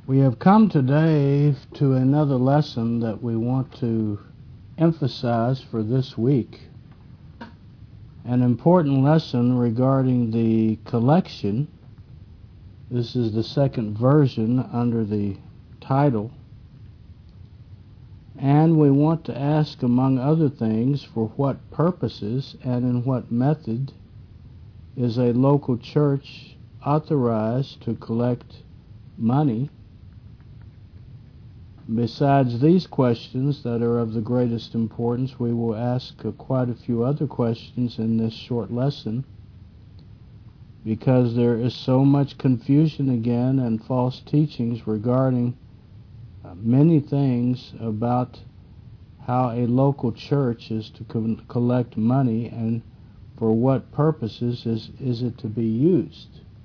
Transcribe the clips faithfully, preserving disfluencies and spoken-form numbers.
We have come today to another lesson that we want to emphasize for this week. An important lesson regarding the collection. This is the second version under the title. And we want to ask, among other things, for what purposes and in what method is a local church authorized to collect money. Besides these questions that are of the greatest importance, we will ask uh, quite a few other questions in this short lesson, because there is so much confusion again and false teachings regarding uh, many things about how a local church is to co- collect money and for what purposes is, is it to be used.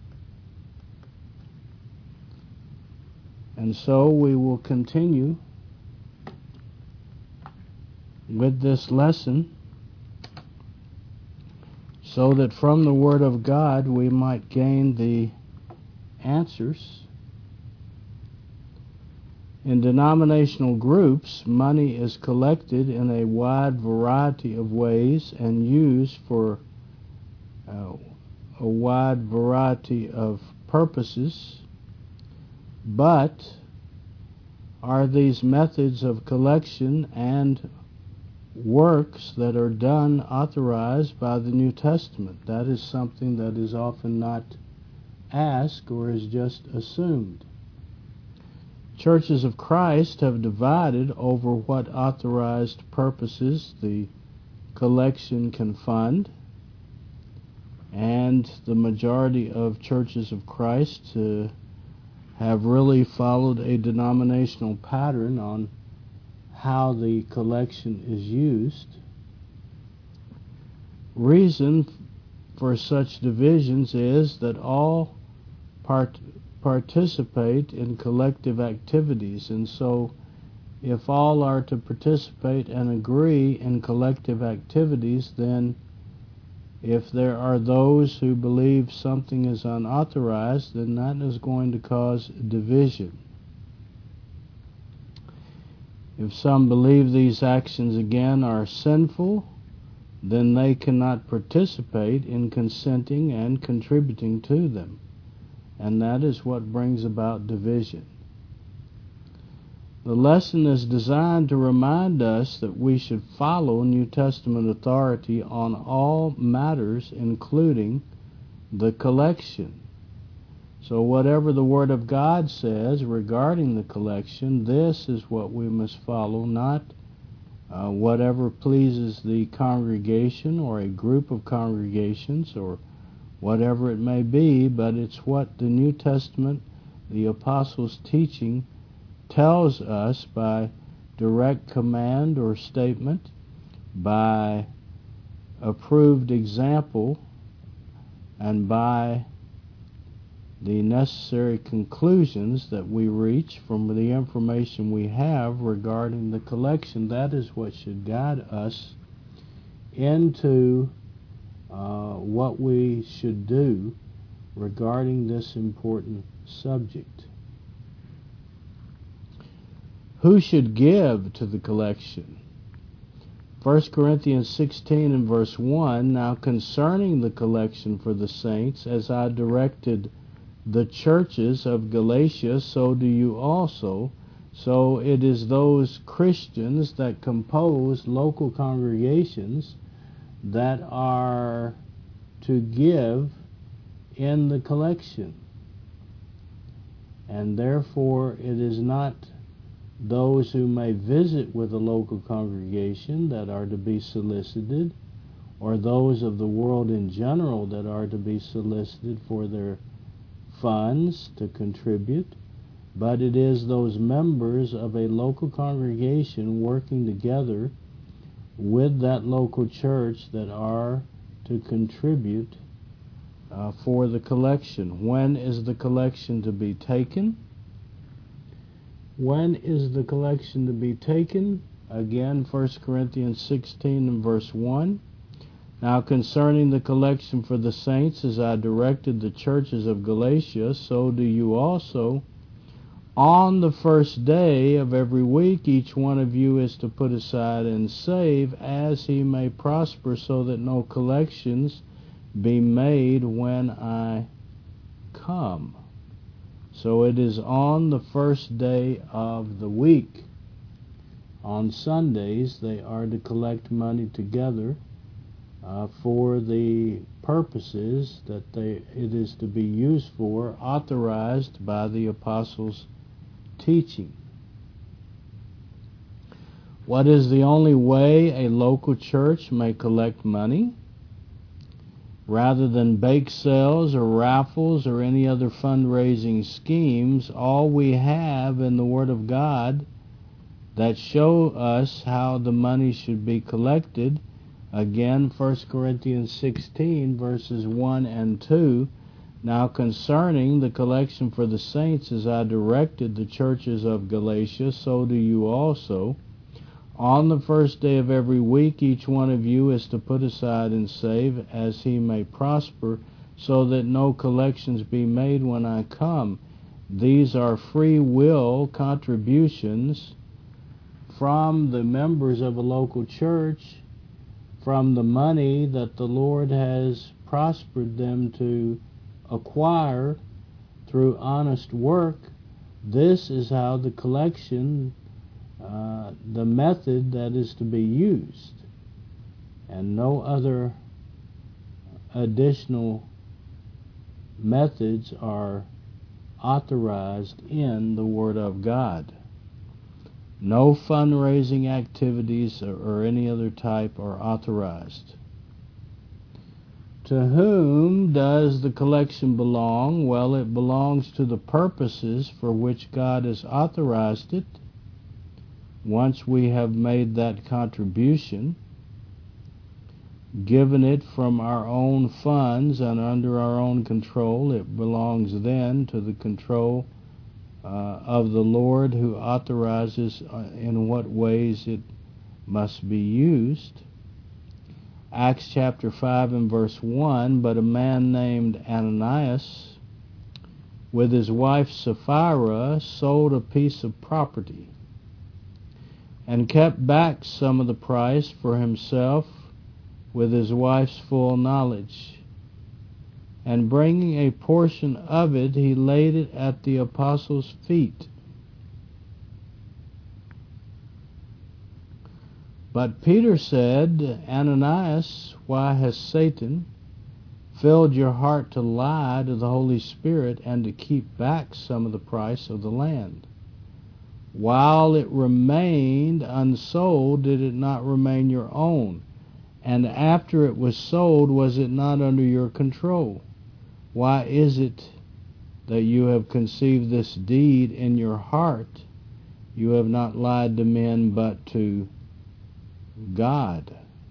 And so we will continue with this lesson so that from the Word of God we might gain the answers. In denominational groups, money is collected in a wide variety of ways and used for uh, a wide variety of purposes. But are these methods of collection and works that are done authorized by the New Testament? That is something that is often not asked or is just assumed. Churches of Christ have divided over what authorized purposes the collection can fund, and the majority of churches of Christ uh, have really followed a denominational pattern on how the collection is used. Reason for such divisions is that all part participate in collective activities, and so if all are to participate and agree in collective activities, then if there are those who believe something is unauthorized, then that is going to cause division. If some believe these actions again are sinful, then they cannot participate in consenting and contributing to them. And that is what brings about division. The lesson is designed to remind us that we should follow New Testament authority on all matters, including the collection. So whatever the Word of God says regarding the collection, this is what we must follow, not uh, whatever pleases the congregation or a group of congregations or whatever it may be, but it's what the New Testament, the Apostles' teaching, tells us by direct command or statement, by approved example, and by the necessary conclusions that we reach from the information we have regarding the collection. That is what should guide us into uh, what we should do regarding this important subject. Who should give to the collection? First Corinthians sixteen and verse one, Now concerning the collection for the saints, as I directed the churches of Galatia, so do you also. So it is those Christians that compose local congregations that are to give in the collection. And therefore it is not those who may visit with a local congregation that are to be solicited, or those of the world in general that are to be solicited for their funds to contribute, but it is those members of a local congregation working together with that local church that are to contribute uh, for the collection. When is the collection to be taken? When is the collection to be taken? Again, First Corinthians sixteen and verse one. Now concerning the collection for the saints, as I directed the churches of Galatia, so do you also. On the first day of every week, each one of you is to put aside and save as he may prosper, so that no collections be made when I come. So it is on the first day of the week. On Sundays, they are to collect money together uh, for the purposes that they, it is to be used for, authorized by the apostles' teaching. What is the only way a local church may collect money? Rather than bake sales or raffles or any other fundraising schemes, all we have in the Word of God that show us how the money should be collected. Again, First Corinthians sixteen, verses one and two. Now concerning the collection for the saints, as I directed the churches of Galatia, so do you also. On the first day of every week, each one of you is to put aside and save as he may prosper, so that no collections be made when I come. These are free will contributions from the members of a local church, from the money that the Lord has prospered them to acquire through honest work. This is how the collection, uh, the method that is to be used, and no other additional methods are authorized in the Word of God. No fundraising activities or, or any other type are authorized. To whom does the collection belong? Well, it belongs to the purposes for which God has authorized it. Once we have made that contribution, given it from our own funds and under our own control, it belongs then to the control uh, of the Lord, who authorizes uh, in what ways it must be used. Acts chapter five and verse one, but a man named Ananias, with his wife Sapphira, sold a piece of property and kept back some of the price for himself with his wife's full knowledge. And bringing a portion of it, he laid it at the apostles' feet. But Peter said, Ananias, why has Satan filled your heart to lie to the Holy Spirit and to keep back some of the price of the land? While it remained unsold, did it not remain your own? And after it was sold, was it not under your control? Why is it that you have conceived this deed in your heart? You have not lied to men, but to God.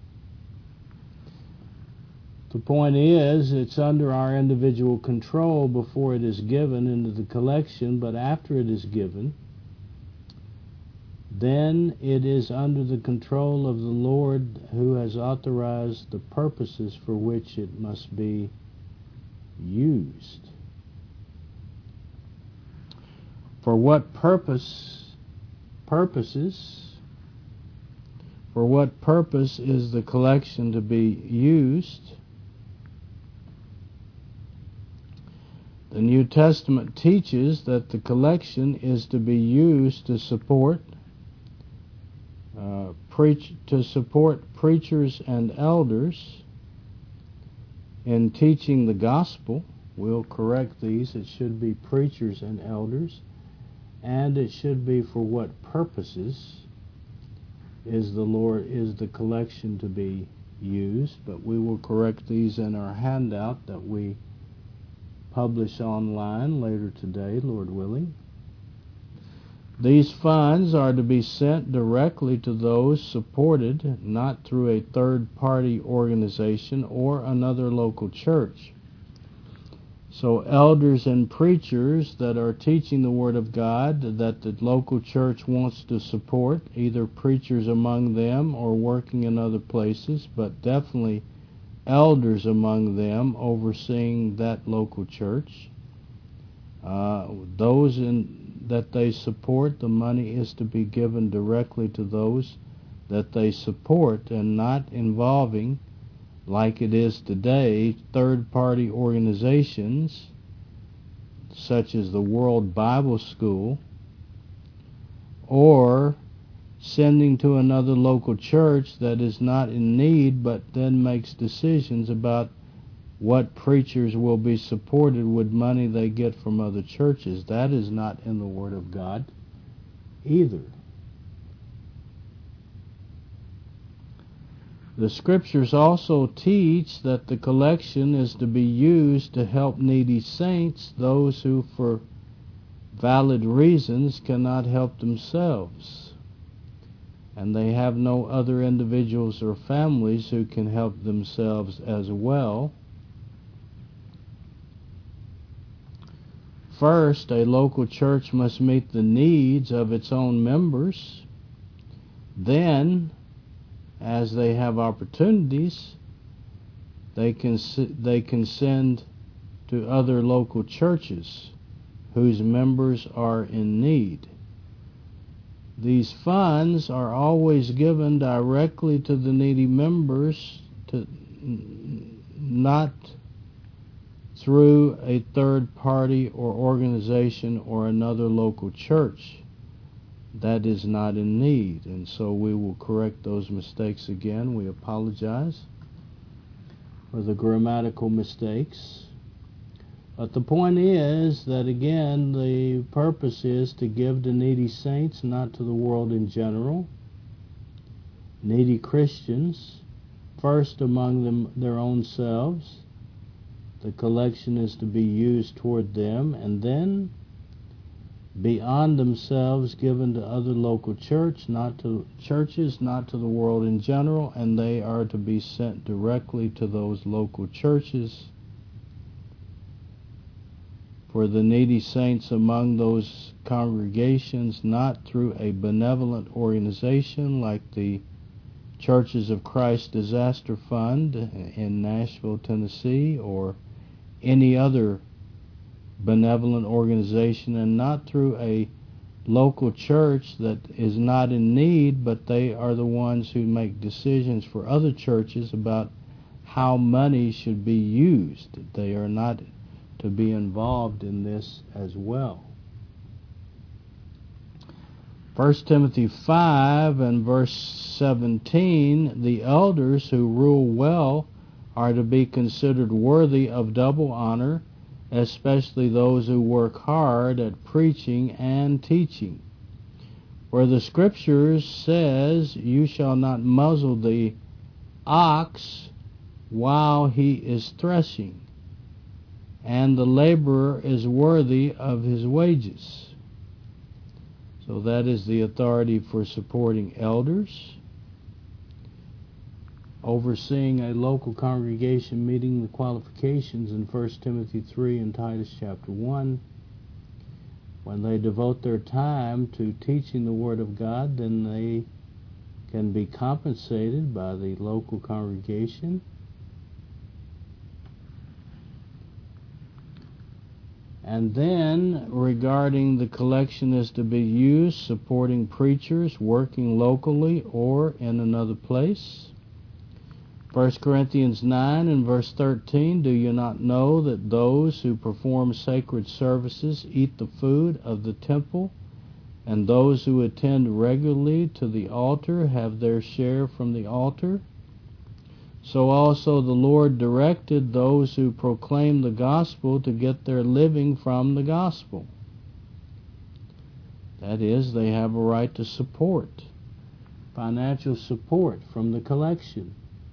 The point is, it's under our individual control before it is given into the collection, but after it is given, then it is under the control of the Lord, who has authorized the purposes for which it must be used. For what purpose, purposes, for what purpose is the collection to be used? The New Testament teaches that the collection is to be used to support uh, preach to support preachers and elders in teaching the gospel. We'll correct these. It should be preachers and elders, and it should be for what purposes is the Lord is the collection to be used. But we will correct these in our handout that we publish online later today, Lord willing. These funds are to be sent directly to those supported, not through a third-party organization or another local church. So elders and preachers that are teaching the Word of God that the local church wants to support, either preachers among them or working in other places, but definitely elders among them overseeing that local church, uh, those in that they support, the money is to be given directly to those that they support, and not involving, like it is today, third-party organizations such as the World Bible School, or sending to another local church that is not in need but then makes decisions about what preachers will be supported with money they get from other churches. That is not in the Word of God either. The Scriptures also teach that the collection is to be used to help needy saints, those who for valid reasons cannot help themselves, and they have no other individuals or families who can help themselves as well. First, a local church must meet the needs of its own members. Then, as they have opportunities, they can they can send to other local churches whose members are in need. These funds are always given directly to the needy members, to not through a third party or organization or another local church that is not in need. And so we will correct those mistakes again. We apologize for the grammatical mistakes. But the point is that, again, the purpose is to give to needy saints, not to the world in general. Needy Christians, first among them their own selves. The collection is to be used toward them, and then beyond themselves given to other local church, not to churches, not to the world in general, and they are to be sent directly to those local churches. For the needy saints among those congregations, not through a benevolent organization like the Churches of Christ Disaster Fund in Nashville, Tennessee, or any other benevolent organization, and not through a local church that is not in need, but they are the ones who make decisions for other churches about how money should be used. They are not to be involved in this as well. First Timothy five and verse seventeen, the elders who rule well are to be considered worthy of double honor, especially those who work hard at preaching and teaching. Where the Scriptures says, "You shall not muzzle the ox while he is threshing, and the laborer is worthy of his wages." So that is the authority for supporting elders. Overseeing a local congregation, meeting the qualifications in First Timothy three and Titus chapter one. When they devote their time to teaching the Word of God, then they can be compensated by the local congregation. And then, regarding the collection is to be used, supporting preachers working locally or in another place. First Corinthians nine and verse thirteen, "Do you not know that those who perform sacred services eat the food of the temple, and those who attend regularly to the altar have their share from the altar? So also the Lord directed those who proclaim the gospel to get their living from the gospel." That is, they have a right to support, financial support from the collection.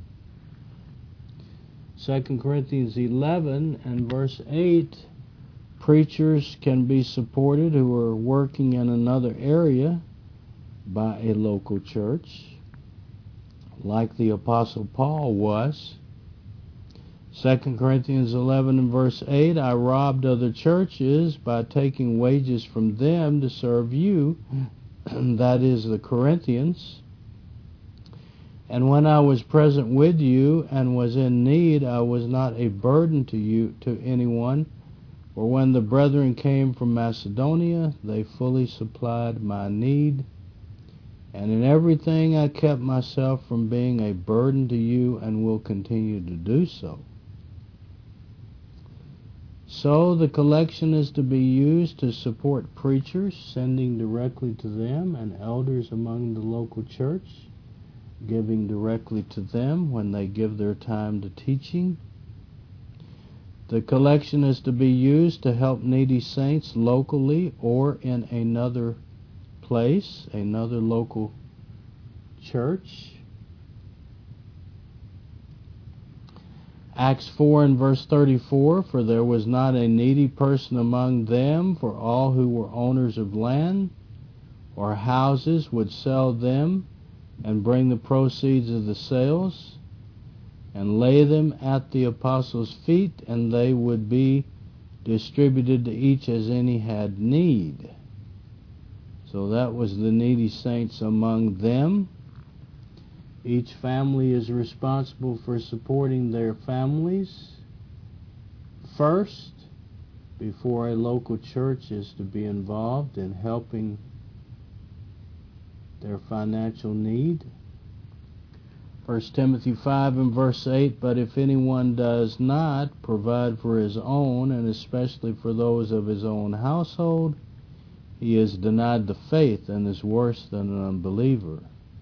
Second Corinthians eleven and verse eight, preachers can be supported who are working in another area by a local church, like the Apostle Paul was. Second Corinthians eleven and verse eight, "I robbed other churches by taking wages from them to serve you," that is the Corinthians. "And when I was present with you and was in need, I was not a burden to you, to anyone, For when the brethren came from Macedonia, they fully supplied my need, and in everything I kept myself from being a burden to you and will continue to do so. So the collection is to be used to support preachers, sending directly to them, and elders among the local church, giving directly to them when they give their time to teaching. The collection is to be used to help needy saints locally or in another place, another local church. Acts four and verse thirty-four, for there was not a needy person among them, for all who were owners of land or houses would sell them and bring the proceeds of the sales and lay them at the apostles' feet, and they would be distributed to each as any had need. So that was the needy saints among them. Each family is responsible for supporting their families first before a local church is to be involved in helping their financial need. First Timothy five and verse eight, but if anyone does not provide for his own, and especially for those of his own household, he is denied the faith and is worse than an unbeliever.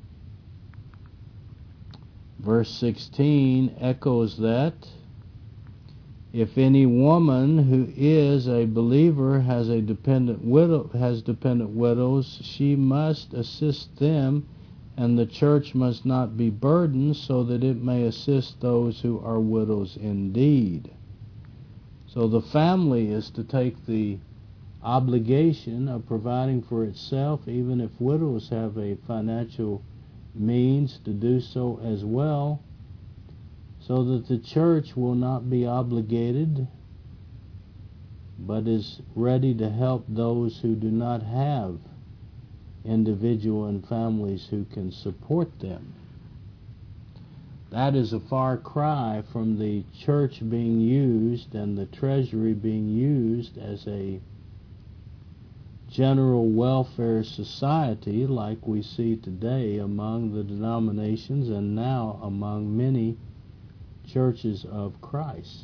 Verse sixteen echoes that. If any woman who is a believer has a dependent widow has dependent widows, she must assist them, and the church must not be burdened, so that it may assist those who are widows indeed. So the family is to take the obligation of providing for itself, even if widows have a financial means to do so as well, so that the church will not be obligated, but is ready to help those who do not have individual and families who can support them. That is a far cry from the church being used and the treasury being used as a general welfare society like we see today among the denominations and now among many churches of Christ.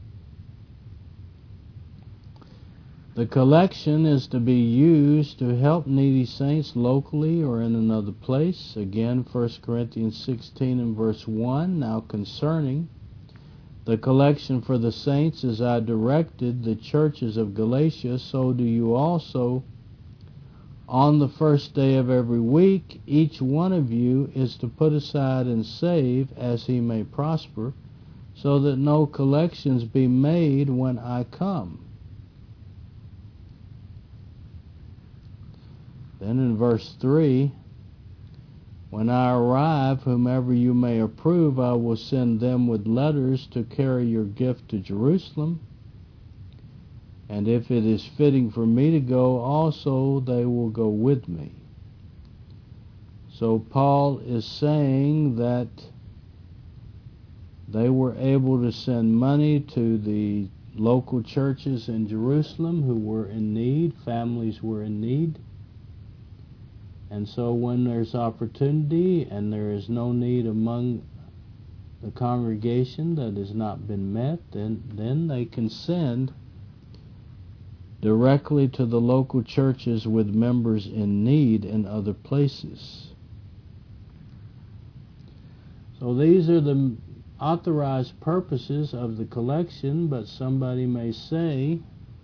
The collection is to be used to help needy saints locally or in another place. Again, First Corinthians sixteen and verse one, now concerning the collection for the saints, as I directed the churches of Galatia, so do you also. On the first day of every week, each one of you is to put aside and save as he may prosper, so that no collections be made when I come. Then in verse three, when I arrive, whomever you may approve, I will send them with letters to carry your gift to Jerusalem. And if it is fitting for me to go also, they will go with me. So Paul is saying that they were able to send money to the local churches in Jerusalem who were in need, families were in need. And so when there's opportunity and there is no need among the congregation that has not been met, then, then they can send directly to the local churches with members in need in other places. So these are the authorized purposes of the collection, but somebody may say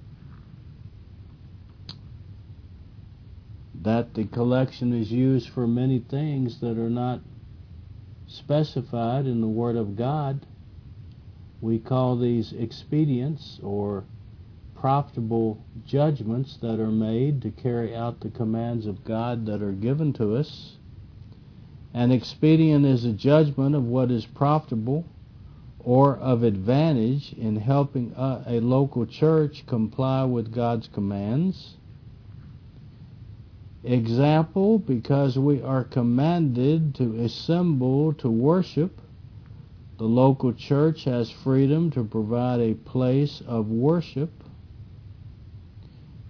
that the collection is used for many things that are not specified in the Word of God. We call these expedients or profitable judgments that are made to carry out the commands of God that are given to us. An expedient is a judgment of what is profitable or of advantage in helping a, a local church comply with God's commands. Example, because we are commanded to assemble to worship, the local church has freedom to provide a place of worship.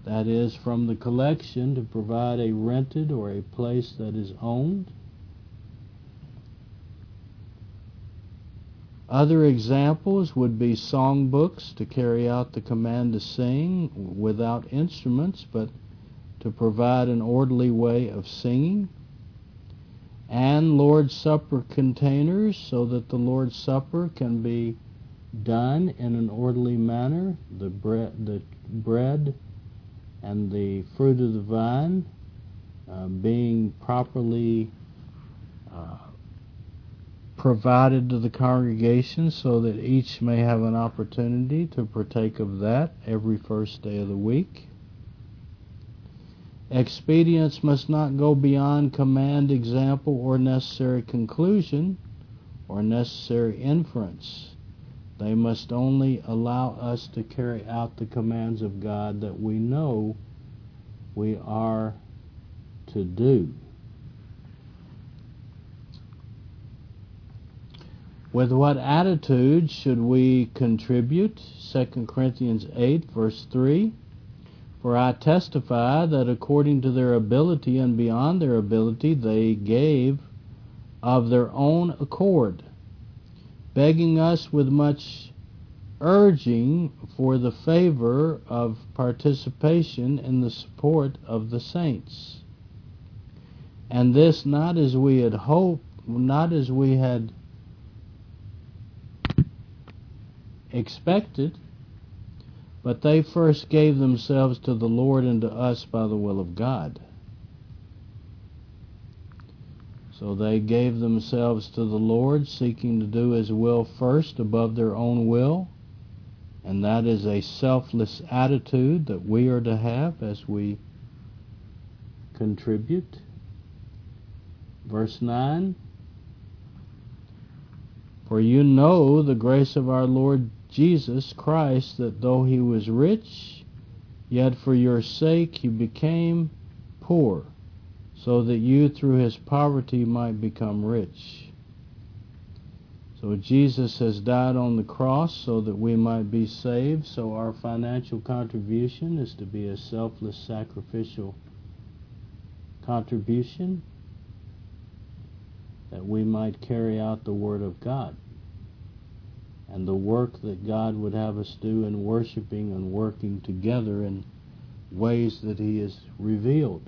that is, from the collection to provide a rented or a place that is owned. Other examples would be songbooks to carry out the command to sing without instruments, but to provide an orderly way of singing. And Lord's Supper containers, so that the Lord's Supper can be done in an orderly manner. The bread, the bread and the fruit of the vine uh, being properly uh, provided to the congregation, so that each may have an opportunity to partake of that every first day of the week. Expedience must not go beyond command, example, or necessary conclusion, or necessary inference. They must only allow us to carry out the commands of God that we know we are to do. With what attitude should we contribute? Second Corinthians eight, verse three. For I testify that according to their ability and beyond their ability they gave of their own accord, begging us with much urging for the favor of participation in the support of the saints. And this not as we had hoped, not as we had expected, but they first gave themselves to the Lord and to us by the will of God. So they gave themselves to the Lord, seeking to do His will first above their own will, and that is a selfless attitude that we are to have as we contribute. Verse nine, for you know the grace of our Lord Jesus Christ, that though He was rich, yet for your sake He became poor, so that you through His poverty might become rich. So Jesus has died on the cross so that we might be saved, so our financial contribution is to be a selfless, sacrificial contribution, that we might carry out the Word of God and the work that God would have us do in worshiping and working together in ways that He has revealed.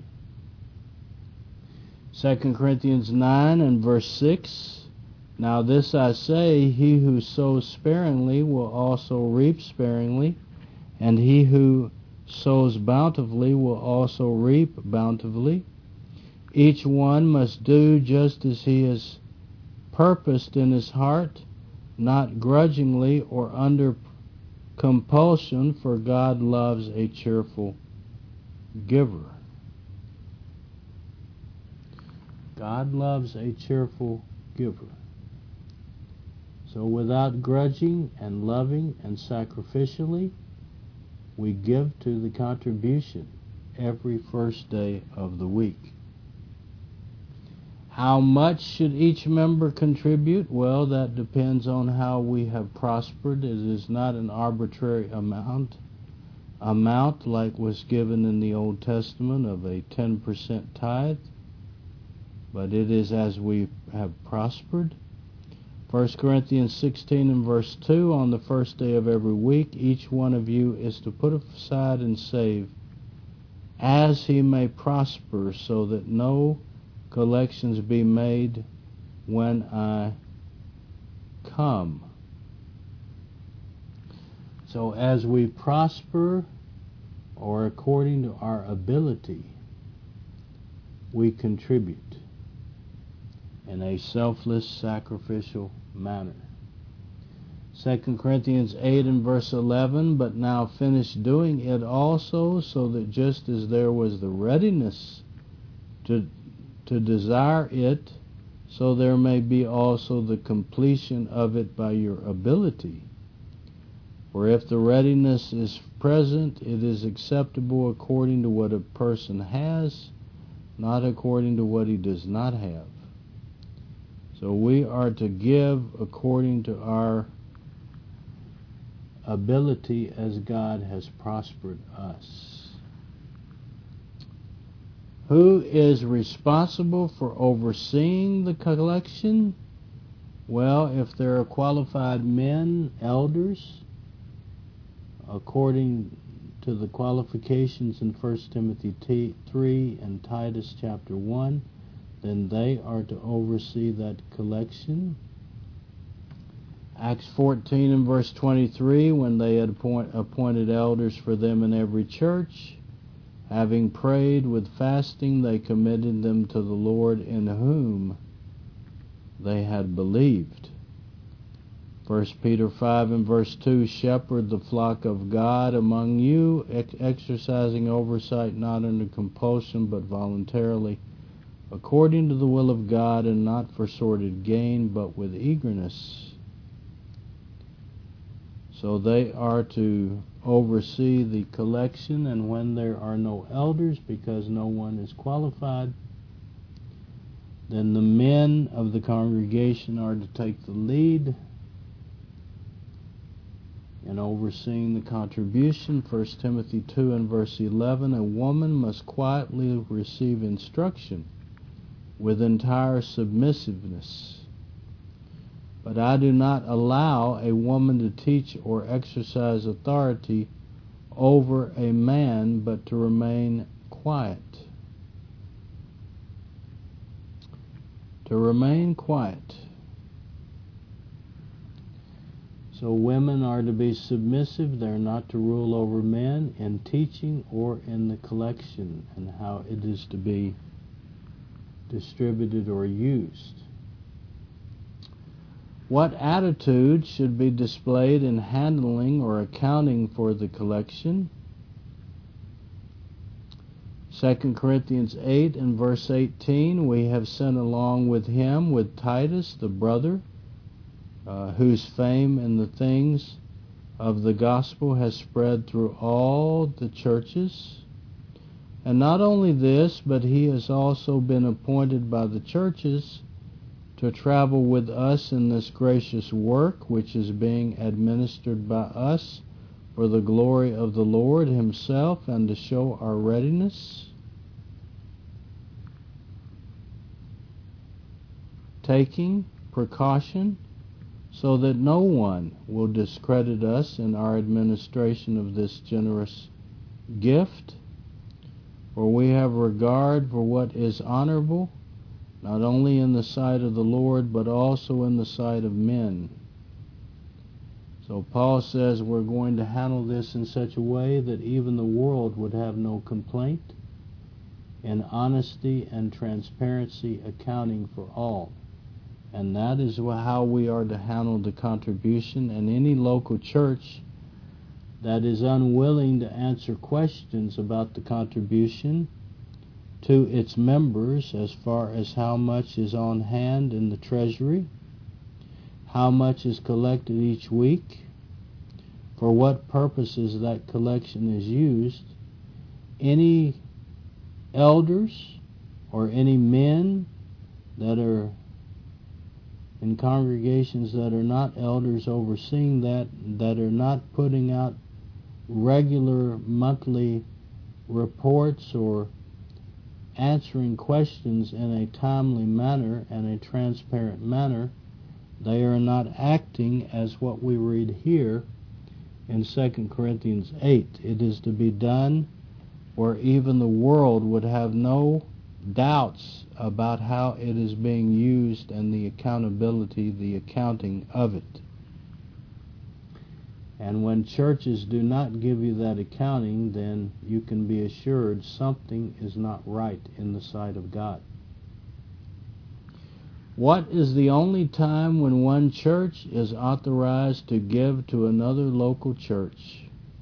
Second Corinthians nine and verse six, now this I say, he who sows sparingly will also reap sparingly, and he who sows bountifully will also reap bountifully. Each one must do just as he has purposed in his heart, not grudgingly or under compulsion, for God loves a cheerful giver. God loves a cheerful giver. So without grudging and loving and sacrificially, we give to the contribution every first day of the week. How much should each member contribute? Well, that depends on how we have prospered. It is not an arbitrary amount, amount like was given in the Old Testament of a ten percent tithe, but it is as we have prospered. First Corinthians sixteen and verse two, on the first day of every week, each one of you is to put aside and save as he may prosper, so that no collections be made when I come. So as we prosper, or according to our ability, we contribute in a selfless, sacrificial manner. Second Corinthians eight and verse eleven, but now finish doing it also, so that just as there was the readiness to to desire it, so there may be also the completion of it by your ability. For if the readiness is present, it is acceptable according to what a person has, not according to what he does not have. So we are to give according to our ability as God has prospered us. Who is responsible for overseeing the collection? Well, if there are qualified men, elders, according to the qualifications in First Timothy three and Titus chapter one, then they are to oversee that collection. Acts fourteen and verse twenty-three, when they had appoint, appointed elders for them in every church, having prayed with fasting, they committed them to the Lord in whom they had believed. First Peter five and verse two, shepherd the flock of God among you, ex- exercising oversight not under compulsion but voluntarily, according to the will of God, and not for sordid gain, but with eagerness. So they are to oversee the collection, and when there are no elders, because no one is qualified, then the men of the congregation are to take the lead in overseeing the contribution. First Timothy two and verse eleven, a woman must quietly receive instruction with entire submissiveness. But I do not allow a woman to teach or exercise authority over a man, but to remain quiet. To remain quiet. So women are to be submissive. They're not to rule over men in teaching or in the collection and how it is to be distributed or used. What attitude should be displayed in handling or accounting for the collection? Second Corinthians eight and verse eighteen, we have sent along with him, with Titus, the brother, uh, whose fame in the things of the gospel has spread through all the churches. And not only this, but he has also been appointed by the churches to travel with us in this gracious work which is being administered by us for the glory of the Lord himself, and to show our readiness, taking precaution so that no one will discredit us in our administration of this generous gift. For we have regard for what is honorable, not only in the sight of the Lord, but also in the sight of men. So Paul says we're going to handle this in such a way that even the world would have no complaint, in honesty and transparency accounting for all. And that is how we are to handle the contribution. And any local church that is unwilling to answer questions about the contribution to its members as far as how much is on hand in the treasury, how much is collected each week, for what purposes that collection is used, any elders or any men that are in congregations that are not elders overseeing that, that are not putting out regular monthly reports or answering questions in a timely manner and a transparent manner, they are not acting as what we read here in Second Corinthians eight. It is to be done where even the world would have no doubts about how it is being used and the accountability, the accounting of it. And when churches do not give you that accounting, then you can be assured something is not right in the sight of God. What is the only time when one church is authorized to give to another local church?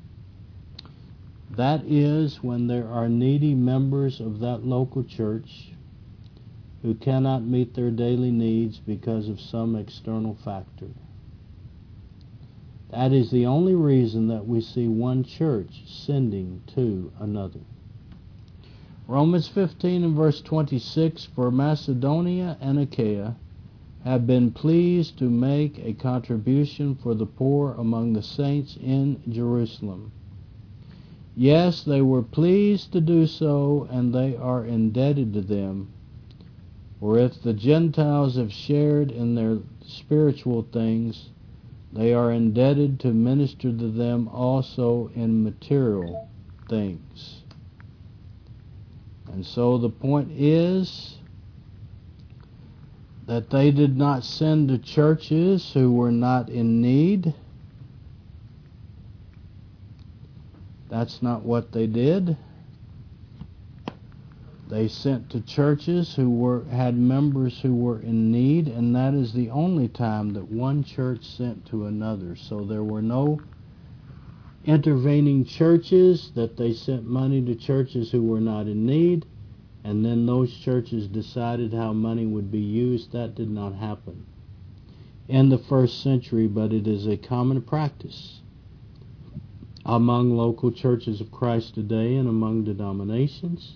That is when there are needy members of that local church who cannot meet their daily needs because of some external factor. That is the only reason that we see one church sending to another. Romans fifteen and verse twenty-six, for Macedonia and Achaia have been pleased to make a contribution for the poor among the saints in Jerusalem. Yes, they were pleased to do so, and they are indebted to them. For if the Gentiles have shared in their spiritual things, they are indebted to minister to them also in material things. And so the point is that they did not send to churches who were not in need. That's not what they did. They sent to churches who were had members who were in need, and that is the only time that one church sent to another. So there were no intervening churches that they sent money to churches who were not in need, and then those churches decided how money would be used. That did not happen in the first century, but it is a common practice among local churches of Christ today and among denominations.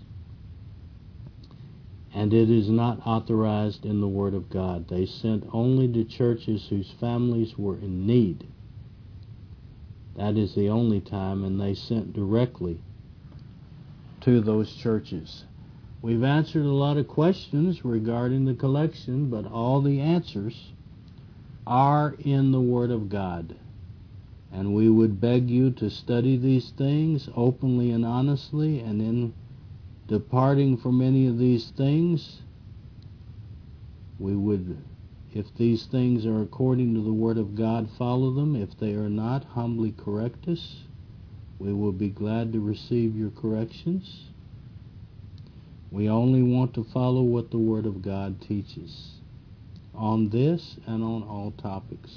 And it is not authorized in the Word of God. They sent only to churches whose families were in need. That is the only time, and they sent directly to those churches. We've answered a lot of questions regarding the collection, but all the answers are in the Word of God. And we would beg you to study these things openly and honestly, and in departing from any of these things, we would, if these things are according to the Word of God, follow them. If they are not, humbly correct us. We will be glad to receive your corrections. We only want to follow what the Word of God teaches on this and on all topics.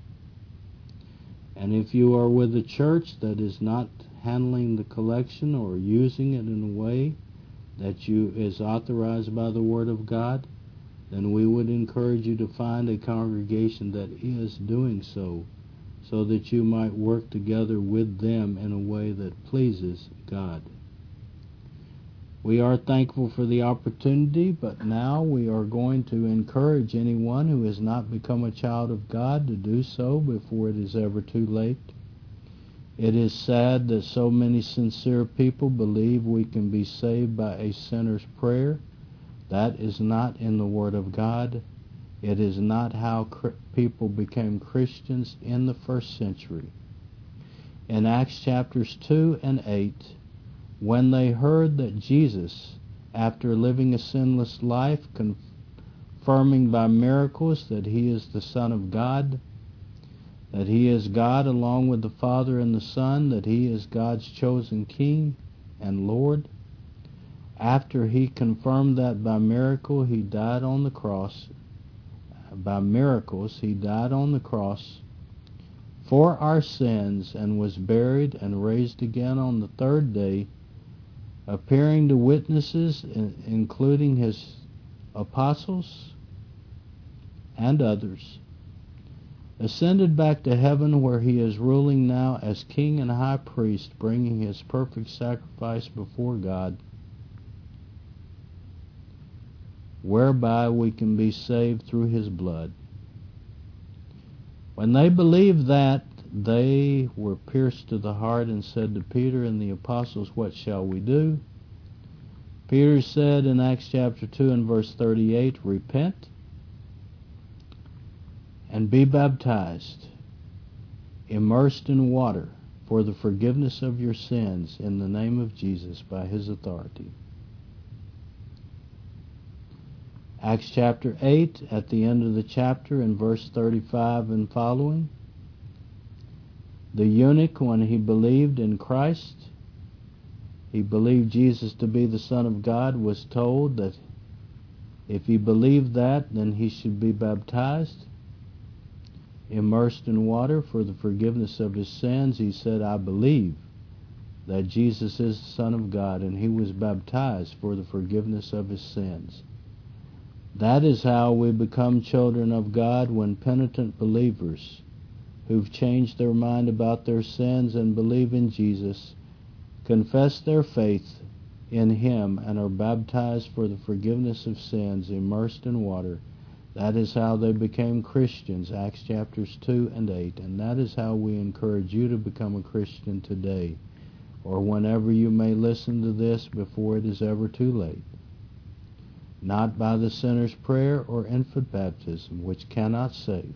And if you are with a church that is not handling the collection or using it in a way that you is authorized by the Word of God, then we would encourage you to find a congregation that is doing so, so that you might work together with them in a way that pleases God. We are thankful for the opportunity, but now we are going to encourage anyone who has not become a child of God to do so before it is ever too late. It is sad that so many sincere people believe we can be saved by a sinner's prayer. That is not in the Word of God. It is not how people became Christians in the first century. In Acts chapters two and eight, when they heard that Jesus, after living a sinless life, confirming by miracles that he is the Son of God, that he is God along with the Father and the Son, that he is God's chosen King and Lord. After he confirmed that by miracle, he died on the cross. By miracles, he died on the cross for our sins and was buried and raised again on the third day, appearing to witnesses, including his apostles and others, ascended back to heaven, where he is ruling now as King and High Priest, bringing his perfect sacrifice before God, whereby we can be saved through his blood. When they believed that, they were pierced to the heart and said to Peter and the apostles, "What shall we do?" Peter said in Acts chapter two and verse thirty-eight, "Repent and be baptized, immersed in water, for the forgiveness of your sins in the name of Jesus by his authority." Acts chapter eight, at the end of the chapter, in verse thirty-five and following, the eunuch, when he believed in Christ, he believed Jesus to be the Son of God, was told that if he believed that, then he should be baptized, immersed in water for the forgiveness of his sins. He said, "I believe that Jesus is the Son of God," and he was baptized for the forgiveness of his sins. That is how we become children of God, when penitent believers who've changed their mind about their sins and believe in Jesus confess their faith in him and are baptized for the forgiveness of sins, immersed in water. That is how they became Christians, Acts chapters two and eight. And that is how we encourage you to become a Christian today. or whenever you may listen to this before it is ever too late. Not by the sinner's prayer or infant baptism, which cannot save.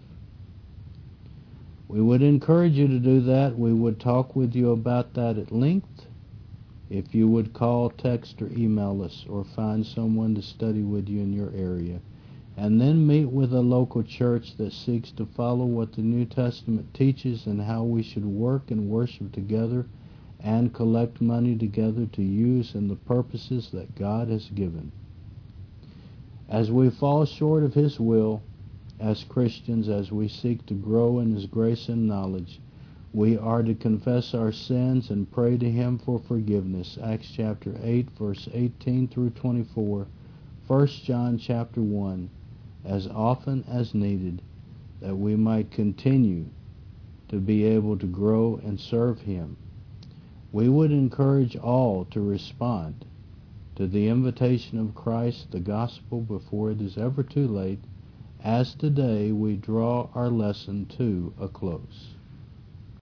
We would encourage you to do that. We would talk with you about that at length. If you would call, text, or email us, or find someone to study with you in your area, and then meet with a local church that seeks to follow what the New Testament teaches and how we should work and worship together and collect money together to use in the purposes that God has given. As we fall short of His will, as Christians, as we seek to grow in His grace and knowledge, we are to confess our sins and pray to Him for forgiveness. Acts chapter eight, verse eighteen through twenty-four, First John chapter one, as often as needed, that we might continue to be able to grow and serve Him. We would encourage all to respond to the invitation of Christ, the gospel, before it is ever too late, as today we draw our lesson to a close.